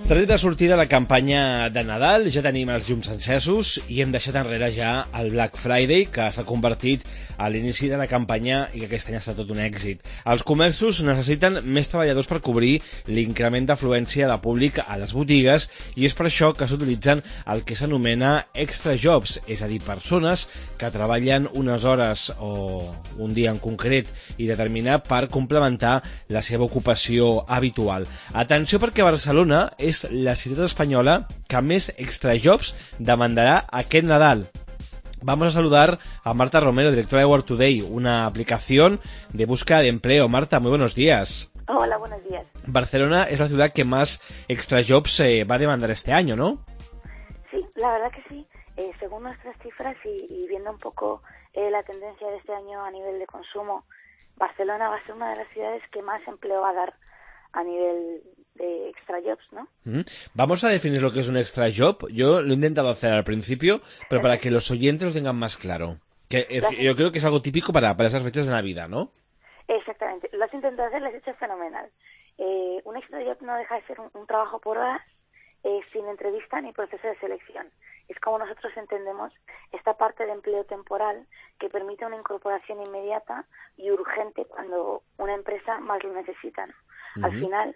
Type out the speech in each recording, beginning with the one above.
Tret de sortida la campanya de Nadal, ja tenim els llums encesos i hem deixat enrere ja el Black Friday, que s'ha convertit a l'inici de la campanya i que aquest any ha estat tot un èxit. Els comerços necessiten més treballadors per cobrir l'increment d'afluència de públic a les botigues i és per això que s'utilitzen el que s'anomena extra jobs, és a dir, persones que treballen unes hores o un dia en concret i determinat per complementar la seva ocupació habitual. Atenció, perquè Barcelona és la ciutat espanyola que més extra jobs demandará aquest Nadal. Vamos a saludar a Marta Romero, directora de Work Today, una aplicación de búsqueda de empleo. Marta, muy buenos días. Hola, buenos días. Barcelona es la ciudad que más extra jobs va a demandar este año, ¿no? Sí, la verdad que sí. Según nuestras cifras y viendo un poco la tendencia de este año a nivel de consumo, Barcelona va a ser una de las ciudades que más empleo va a dar a nivel de extra jobs, ¿no? Vamos a definir lo que es un extra job. Yo lo he intentado hacer al principio, pero para que los oyentes lo tengan más claro. Que yo creo que es algo típico para esas fechas de Navidad, ¿no? Exactamente. Lo has intentado hacer, lo has hecho fenomenal. Un extra job no deja de ser un trabajo por horas, sin entrevista ni proceso de selección. Es como nosotros entendemos esta parte de empleo temporal que permite una incorporación inmediata y urgente cuando una empresa más lo necesita, ¿no? Al final,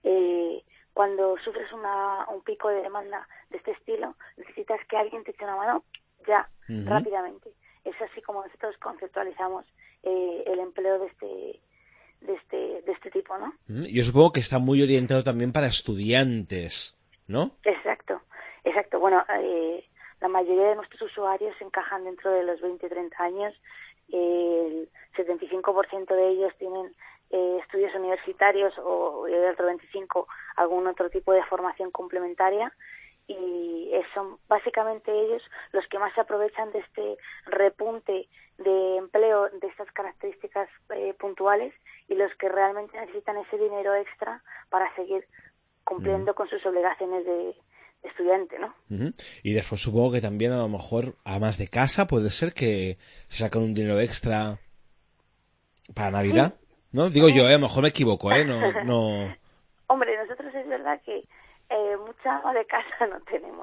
cuando sufres un pico de demanda de este estilo, necesitas que alguien te eche una mano ya, rápidamente. Es así como nosotros conceptualizamos el empleo de este tipo, ¿no? Yo supongo que está muy orientado también para estudiantes, ¿no? Exacto. Bueno, la mayoría de nuestros usuarios se encajan dentro de los 20-30 años. El 75% de ellos tienen estudios universitarios o el otro 25% algún otro tipo de formación complementaria, y son básicamente ellos los que más se aprovechan de este repunte de empleo de estas características puntuales y los que realmente necesitan ese dinero extra para seguir cumpliendo con sus obligaciones de estudiante, ¿no? Y después supongo que también a lo mejor, además de casa, puede ser que se sacan un dinero extra para Navidad, sí. ¿No? Digo yo, a lo mejor me equivoco, No. Hombre, nosotros es verdad que mucha ama de casa no tenemos,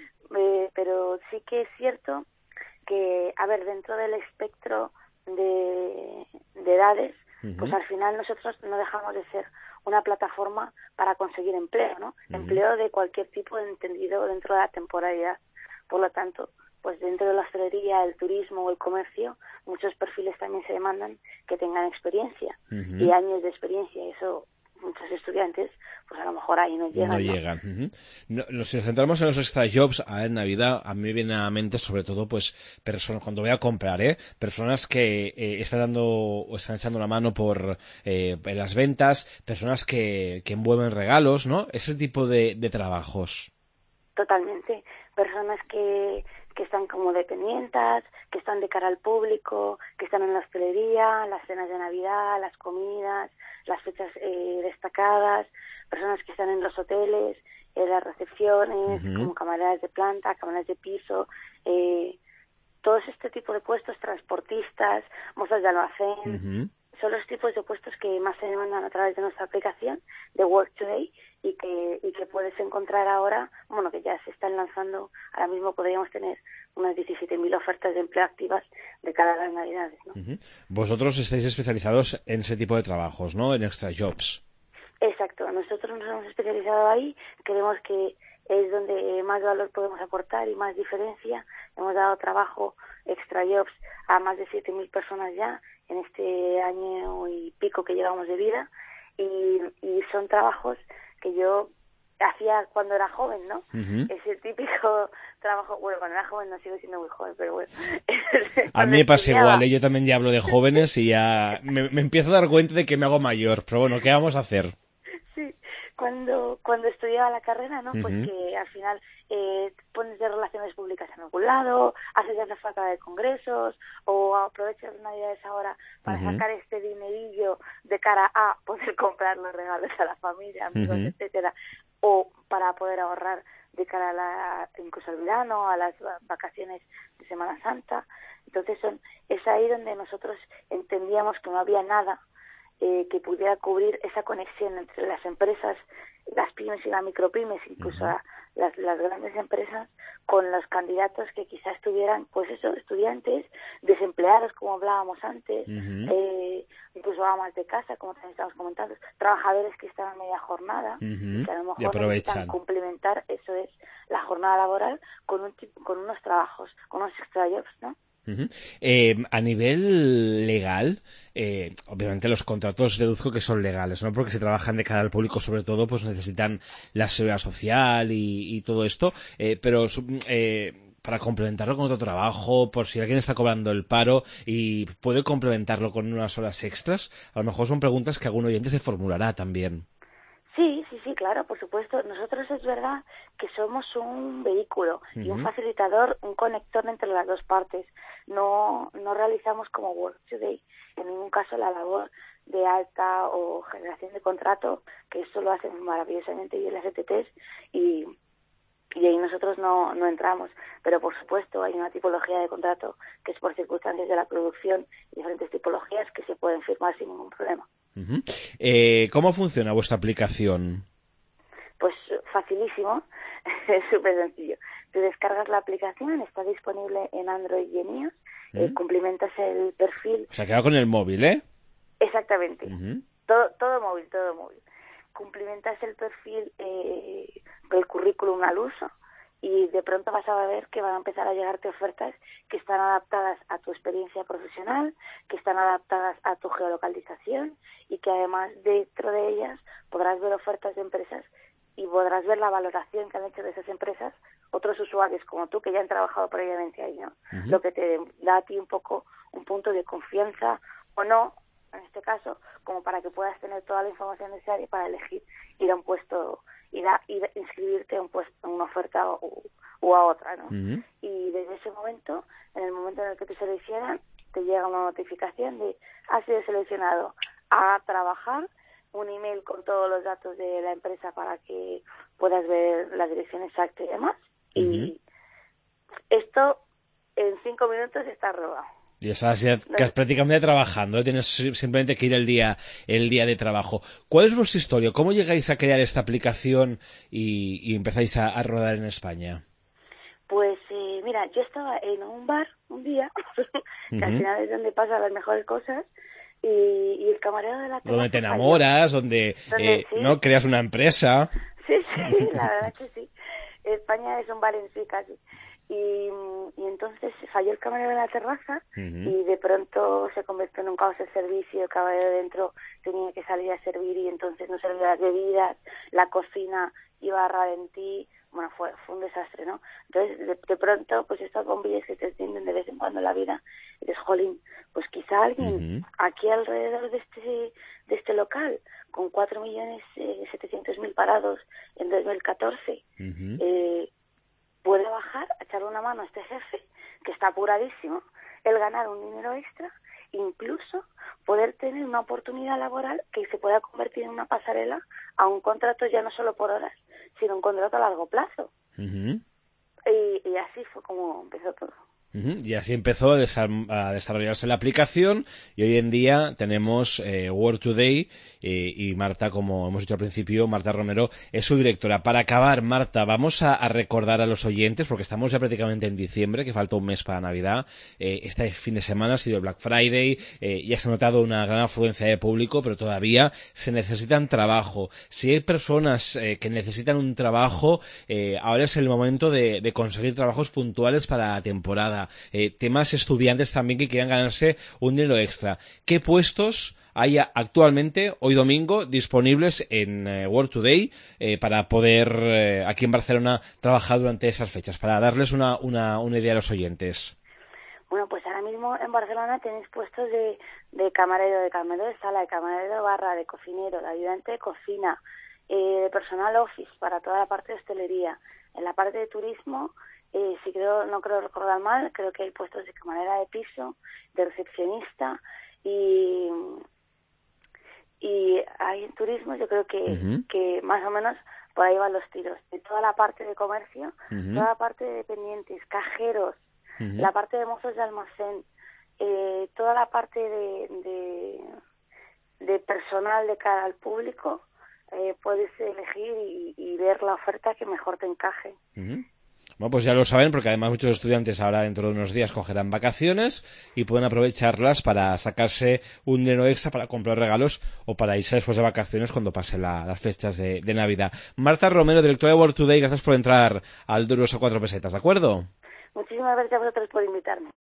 pero sí que es cierto que, a ver, dentro del espectro de edades, pues al final nosotros no dejamos de ser una plataforma para conseguir empleo, ¿no? Empleo de cualquier tipo entendido dentro de la temporalidad. Por lo tanto, pues dentro de la hostelería, el turismo o el comercio, muchos perfiles también se demandan que tengan experiencia y años de experiencia. Eso muchos estudiantes, pues a lo mejor ahí no llegan. No, si nos centramos en los extra jobs en Navidad, a mí me viene a la mente sobre todo pues personas, cuando voy a comprar, personas que están dando o están echando la mano por en las ventas, personas que envuelven regalos, ¿no? Ese tipo de trabajos. Totalmente. Personas que están como dependientes, que están de cara al público, que están en la hostelería, las cenas de Navidad, las comidas, las fechas destacadas, personas que están en los hoteles, en las recepciones, como camareras de planta, camareras de piso, todos este tipo de puestos, transportistas, mozas de almacén, son los tipos de puestos que más se demandan a través de nuestra aplicación de Work Today y que puedes encontrar ahora, bueno, que ya se están lanzando. Ahora mismo podríamos tener unas 17.000 ofertas de empleo activas de cara a las Navidades, ¿no? Vosotros estáis especializados en ese tipo de trabajos, ¿no? En extra jobs. Exacto. Nosotros nos hemos especializado ahí. Creemos que es donde más valor podemos aportar y más diferencia. Hemos dado trabajo, extra jobs, a más de 7.000 personas ya en este año y pico que llevamos de vida, y son trabajos que yo hacía cuando era joven, ¿no? Ese típico trabajo, bueno, cuando era joven no sigo siendo muy joven, pero bueno. A mí me pasa igual, yo también ya hablo de jóvenes y ya me empiezo a dar cuenta de que me hago mayor, pero bueno, ¿qué vamos a hacer? Sí, cuando estudiaba la carrera, ¿no? Pues que al final pones de relaciones públicas en algún lado, haces de jefatura de congresos o aprovechas las Navidades ahora para sacar este dinerillo de cara a poder comprar los regalos a la familia, amigos, etcétera, o para poder ahorrar de cara a incluso al verano, a las vacaciones de Semana Santa. Entonces es ahí donde nosotros entendíamos que no había nada que pudiera cubrir esa conexión entre las empresas las pymes y las micropymes, incluso las grandes empresas, con los candidatos que quizás tuvieran, pues eso, estudiantes, desempleados, como hablábamos antes, incluso amas de casa, como también estamos comentando, trabajadores que están a media jornada, y que a lo y mejor necesitan aprovechan. complementar, eso es, la jornada laboral con unos trabajos, con unos extra jobs, ¿no? A nivel legal, obviamente los contratos deduzco que son legales, ¿no? Porque si trabajan de cara al público, sobre todo, pues necesitan la seguridad social y todo esto, pero para complementarlo con otro trabajo, por si alguien está cobrando el paro y puede complementarlo con unas horas extras, a lo mejor son preguntas que algún oyente se formulará también. Sí, claro, por supuesto. Nosotros es verdad que somos un vehículo y un facilitador, un conector entre las dos partes. No realizamos como Work Today en ningún caso la labor de alta o generación de contrato, que eso lo hacen maravillosamente bien las ETTs y ahí nosotros no entramos. Pero por supuesto hay una tipología de contrato que es por circunstancias de la producción, diferentes tipologías que se pueden firmar sin ningún problema. ¿Cómo funciona vuestra aplicación? Pues facilísimo, es súper sencillo. Te descargas la aplicación, está disponible en Android y en iOS, cumplimentas el perfil. O sea, que va con el móvil, ¿eh? Exactamente, todo móvil. Cumplimentas el perfil, el currículum al uso, y de pronto vas a ver que van a empezar a llegarte ofertas que están adaptadas a tu experiencia profesional, que están adaptadas a tu geolocalización y que además dentro de ellas podrás ver ofertas de empresas y podrás ver la valoración que han hecho de esas empresas otros usuarios como tú que ya han trabajado previamente ahí, ¿no? Lo que te da a ti un poco un punto de confianza o no, en este caso, como para que puedas tener toda la información necesaria para elegir ir a un puesto, ir a inscribirte a un puesto, a una oferta o a otra, ¿no? Y desde ese momento, en el momento en el que te seleccionan, te llega una notificación de has sido seleccionado a trabajar, un email con todos los datos de la empresa para que puedas ver la dirección exacta y demás. Y esto en 5 minutos está rodado. Y estás ya prácticamente trabajando, tienes simplemente que ir el día de trabajo. ¿Cuál es vuestra historia? ¿Cómo llegáis a crear esta aplicación y empezáis a rodar en España? Pues mira, yo estaba en un bar un día, que al final es donde pasan las mejores cosas, y el camarero de la terraza Donde te falló. enamoras, donde Sí. no creas una empresa. Sí, la verdad que sí. España es un bar en sí casi. Y entonces falló el camarero de la terraza y de pronto se convirtió en un caos el servicio. El camarero dentro tenía que salir a servir y entonces no servía las bebidas, la cocina iba a ralentí. Bueno, fue un desastre, ¿no? Entonces, de pronto, pues estas bombillas que te encienden de vez en cuando en la vida, y dices, jolín, pues quizá alguien aquí alrededor de este local, con 4.700.000 parados en 2014, puede bajar, echarle una mano a este jefe, que está apuradísimo, el ganar un dinero extra, incluso poder tener una oportunidad laboral que se pueda convertir en una pasarela a un contrato ya no solo por horas, sino un contrato a largo plazo. Y así fue como empezó todo. Y así empezó a desarrollarse la aplicación y hoy en día tenemos Work Today y Marta, como hemos dicho al principio, Marta Romero es su directora. Para acabar, Marta, vamos a recordar a los oyentes, porque estamos ya prácticamente en diciembre, que falta un mes para Navidad. Este fin de semana ha sido el Black Friday, ya se ha notado una gran afluencia de público, pero todavía se necesitan trabajo. Si hay personas que necesitan un trabajo, ahora es el momento de conseguir trabajos puntuales para la temporada. Temas estudiantes también que quieran ganarse un dinero extra. ¿Qué puestos hay actualmente, hoy domingo, disponibles en Work Today para poder aquí en Barcelona trabajar durante esas fechas? Para darles una idea a los oyentes. Bueno, pues ahora mismo en Barcelona tenéis puestos de camarero de sala, de camarero de barra, de cocinero, de ayudante de cocina, de personal office para toda la parte de hostelería. En la parte de turismo, no creo recordar mal, creo que hay puestos de camarera de piso, de recepcionista y hay en turismo, yo creo que más o menos por ahí van los tiros. De toda la parte de comercio, toda la parte de dependientes, cajeros, la parte de mozos de almacén, toda la parte de personal de cara al público, puedes elegir y ver la oferta que mejor te encaje. Uh-huh. Bueno, pues ya lo saben, porque además muchos estudiantes ahora dentro de unos días cogerán vacaciones y pueden aprovecharlas para sacarse un dinero extra para comprar regalos o para irse después de vacaciones cuando pasen las fechas de Navidad. Marta Romero, directora de World Today, gracias por entrar al Duros a 4 pesetas, ¿de acuerdo? Muchísimas gracias a vosotros por invitarme.